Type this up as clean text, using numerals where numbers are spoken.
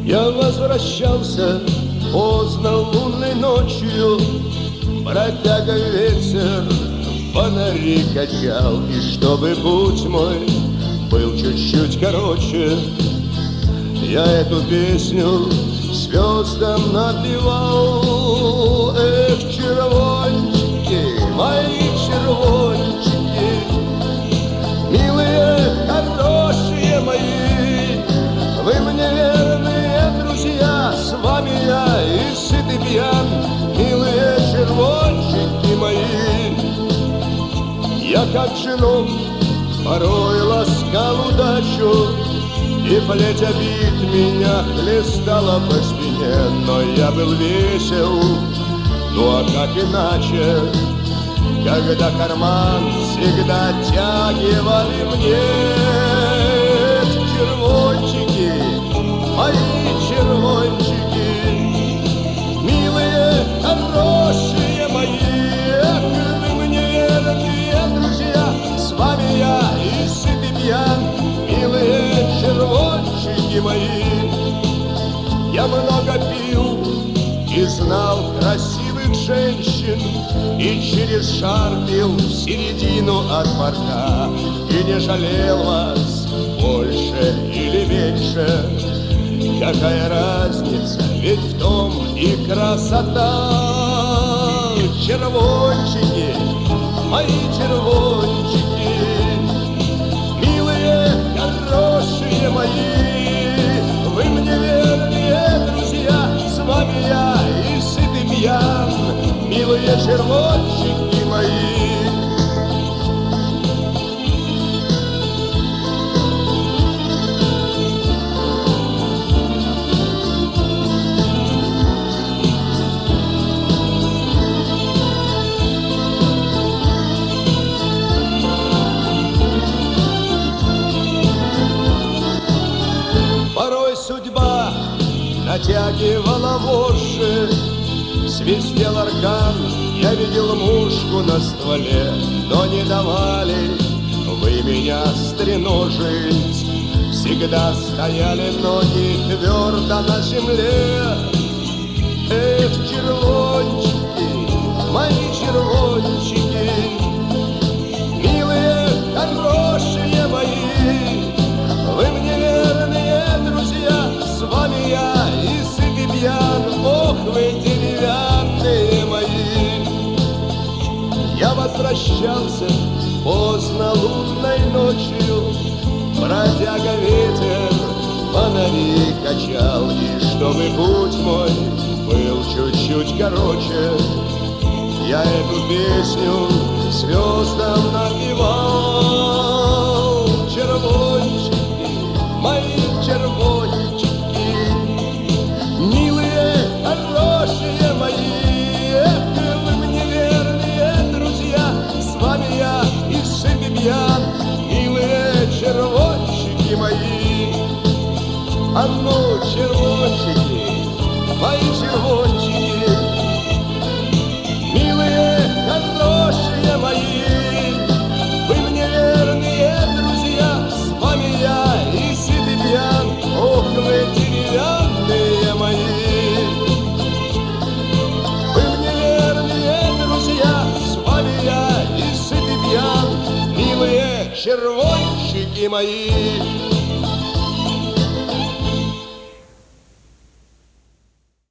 Я возвращался поздно лунной ночью, бродяга ветер фонари качал. И чтобы путь мой был чуть-чуть короче, я эту песню звездам напевал. Эх, червончики, мои червончики, милые, хорошие мои, вы мне верные друзья, с вами я и сыт и пьян, милые червончики мои. Я как жену порой ласкал удачу, и плеть обид меня хлестала по спине, но я был весел, ну а как иначе, когда карман всегда оттягивали мне. Червончики, мои червончики, милые, хорошие мои, эх, вы мне верные друзья, с вами я и сыт и пьян, милые червончики мои. Я много пил и знал красивых женщин, и через шар пил в середину от порта, и не жалел вас больше или меньше. Какая разница, ведь в том и красота. Червончики, мои червончики, милые, хорошие мои, вы мне верные друзья, с вами я и сыт и пьян, милые червончики мои. Судьба натягивала воши, свистел аркан, я видел мушку на стволе, но не давали вы меня стреножить. Всегда стояли ноги твердо на земле. Эх, червончики, мои червончики, милые, хорошие мои, вы мне верные друзья, с вами я и сыт и пьян, ох, вы деревянные мои. Я возвращался поздно лунной ночью, бродяга ветер фонари качал, и чтобы путь мой был чуть-чуть короче, я эту песню звездам напевал. Червончики, мои червончики, милые, хорошие мои, эх, вы мне верные друзья, с вами я и сыт и пьян, милые червончики мои. А ну, червончики, мои червончики, милые, хорошие мои, вы мне верные друзья, с вами я и сыт и пьян, ох, вы деревянные мои. Вы мне верные друзья, с вами я и сыт и пьян, милые червончики мои.